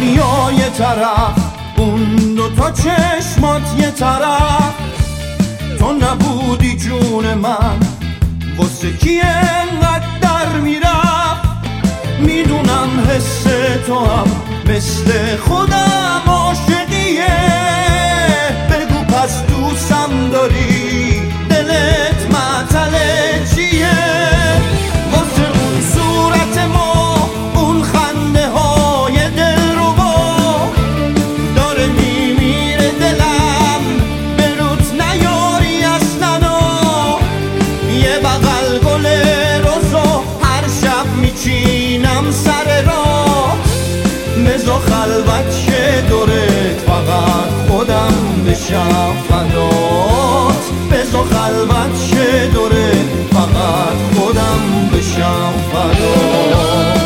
دریا یه طرف، اون دوتا چشمات یه طرف. تو نبودی جون من، واسه کی انقدر در میرفت؟ میدونم حس تو هم مثل خودم عاشقیه. بگو پس دوستم داری، دلت معطل چیه؟ واسه اون صورت ما، اون خنده های دل رو با داره میمیره دلم، بروت نیاری اصلا. یه بغل گل روزو هر شب میچینم سر راه. بزا خلوت شه دورت، فقط خودم بشم فدات. بزا خلوت شه دورت، فقط خودم بشم فدات.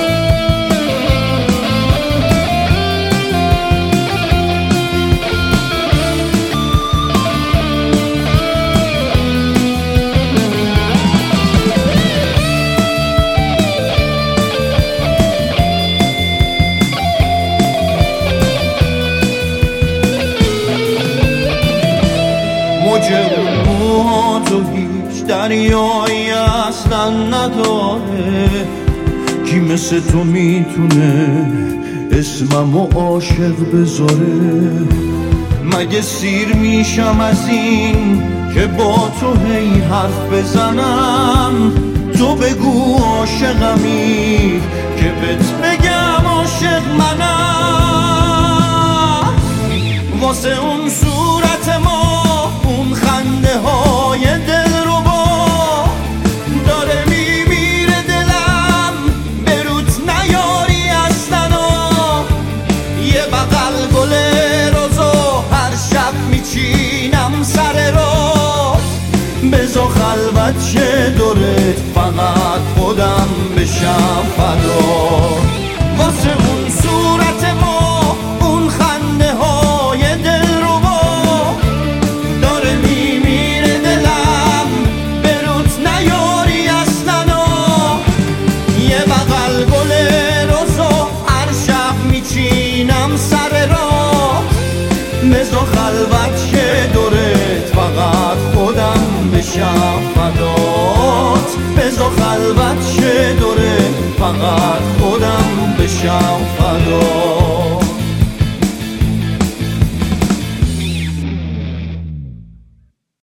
موج اون تو هیچ دریایی اصلا نداره. کی مثل تو میتونه اسممو عاشق بذاره؟ مگه سیر میشم از این که با تو هی حرف بزنم؟ تو بگو عاشقمی که بهت بگم عاشق منم. واسه اون صورت ما، اون خنده های دل رو با داره میمیره دلم، بروت نیاری اصلا. یه بغل گل روزو هر شب میچینم سر راست. بزا خلوت شه دورت، فقط خودم بشم فدات. واسه اون صورت ما، اون خنده های دل رو با داره میمیره دلم، بروت نیاری اصلا. یه بغل گل روزو هر شب میچینم سر راه. بزا خلوت شه دورت، فقط خودم بشم فدات. بزا خلوت شه دورت، فقط خودم بشم فدات.